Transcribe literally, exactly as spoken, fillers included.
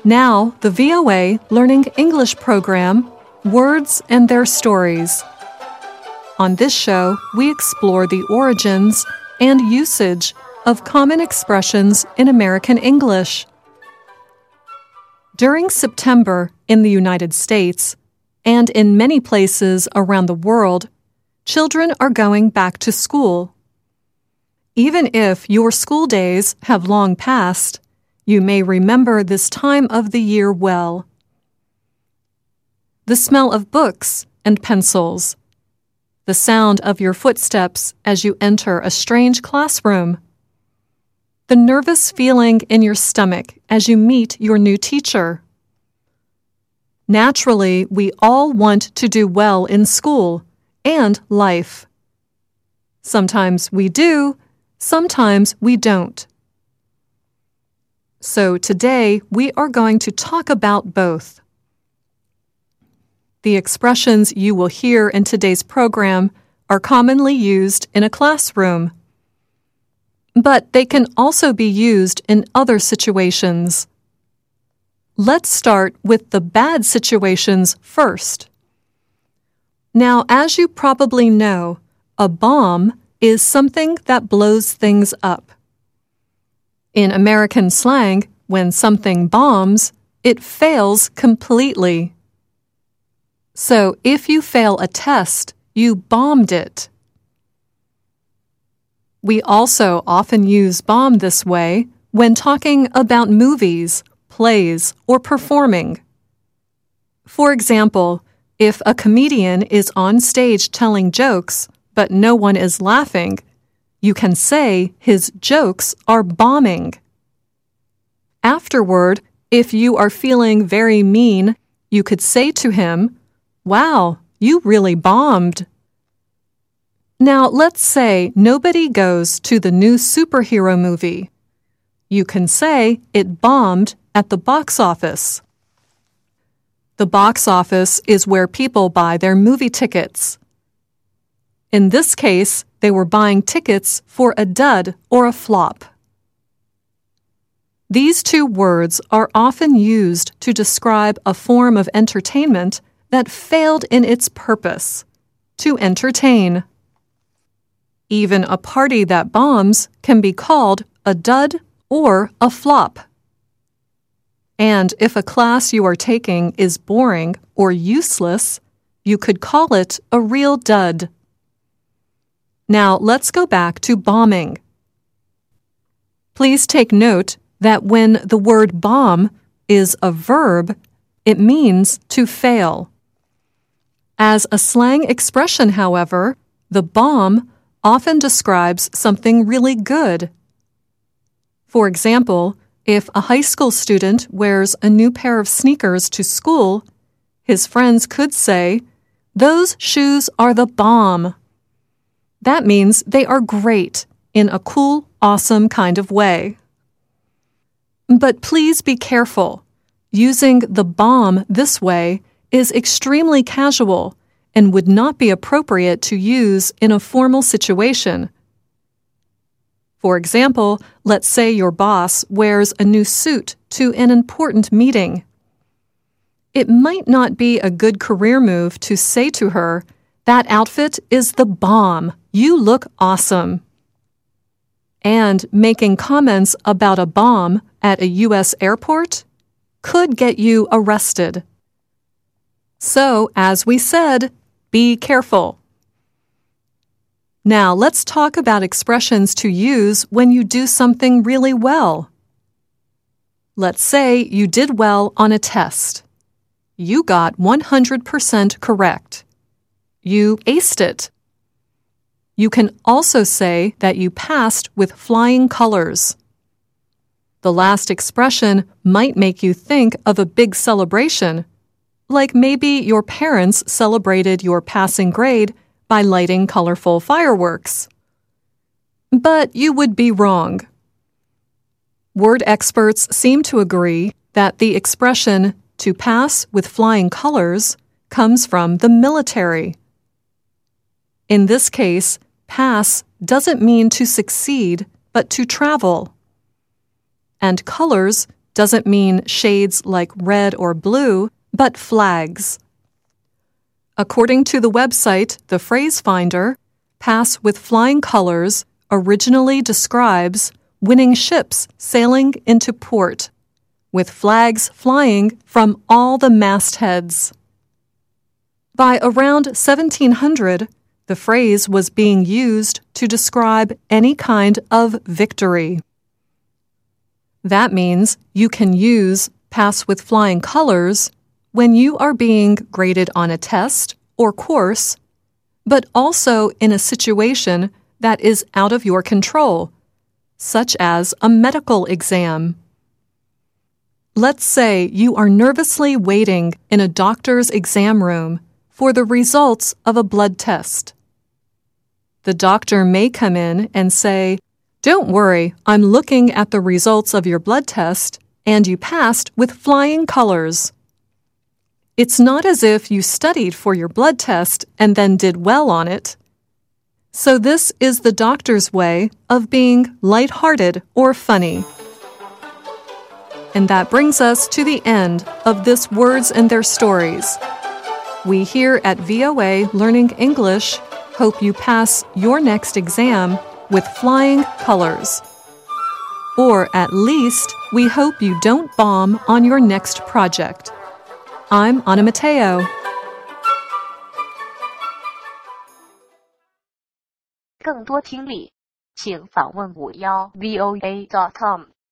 Now, the V O A Learning English program, Words and Their Stories. On this show, we explore the origins and usage of common expressions in American English. During September in the United States, and in many places around the world, children are going back to school. Even if your school days have long passed, you may remember this time of the year well. The smell of books and pencils, the sound of your footsteps as you enter a strange classroom, the nervous feeling in your stomach as you meet your new teacher. Naturally, we all want to do well in school and life. Sometimes we do, sometimes we don't. So today, we are going to talk about both. The expressions you will hear in today's program are commonly used in a classroom, but they can also be used in other situations. Let's start with the bad situations first. Now, as you probably know, a bomb is something that blows things up. In American slang, when something bombs, it fails completely. So if you fail a test, you bombed it. We also often use bomb this way when talking about movies, plays, or performing. For example, if a comedian is on stage telling jokes, but no one is laughing, you can say his jokes are bombing. Afterward, if you are feeling very mean, you could say to him, "Wow, you really bombed." Now, let's say nobody goes to the new superhero movie. You can say it bombed at the box office. The box office is where people buy their movie tickets. In this case, they were buying tickets for a dud or a flop. These two words are often used to describe a form of entertainment that failed in its purpose, to entertain. Even a party that bombs can be called a dud or a flop. And if a class you are taking is boring or useless, you could call it a real dud. Now, let's go back to bombing. Please take note that when the word bomb is a verb, it means to fail. As a slang expression, however, the bomb often describes something really good. For example, if a high school student wears a new pair of sneakers to school, his friends could say, "Those shoes are the bomb." That means they are great in a cool, awesome kind of way. But please be careful. Using the bomb this way is extremely casual and would not be appropriate to use in a formal situation. For example, let's say your boss wears a new suit to an important meeting. It might not be a good career move to say to her, "That outfit is the bomb. You look awesome." And making comments about a bomb at a U S airport could get you arrested. So, as we said, be careful. Now, let's talk about expressions to use when you do something really well. Let's say you did well on a test. You got one hundred percent correct. You aced it. You can also say that you passed with flying colors. The last expression might make you think of a big celebration, like maybe your parents celebrated your passing grade by lighting colorful fireworks. But you would be wrong. Word experts seem to agree that the expression "to pass with flying colors" comes from the military. In this case, pass doesn't mean to succeed, but to travel. And colors doesn't mean shades like red or blue, but flags. According to the website The Phrase Finder, pass with flying colors originally describes winning ships sailing into port, with flags flying from all the mastheads. By around seventeen hundred, the phrase was being used to describe any kind of victory. That means you can use pass with flying colors when you are being graded on a test or course, but also in a situation that is out of your control, such as a medical exam. Let's say you are nervously waiting in a doctor's exam room for the results of a blood test. The doctor may come in and say, "Don't worry, I'm looking at the results of your blood test, and you passed with flying colors." It's not as if you studied for your blood test and then did well on it. So this is the doctor's way of being lighthearted or funny. And that brings us to the end of this Words and Their Stories. We here at V O A Learning English hope you pass your next exam with flying colors. Or at least, we hope you don't bomb on your next project. I'm Anna Mateo. 更多听力，请访问五幺 V O A dot com。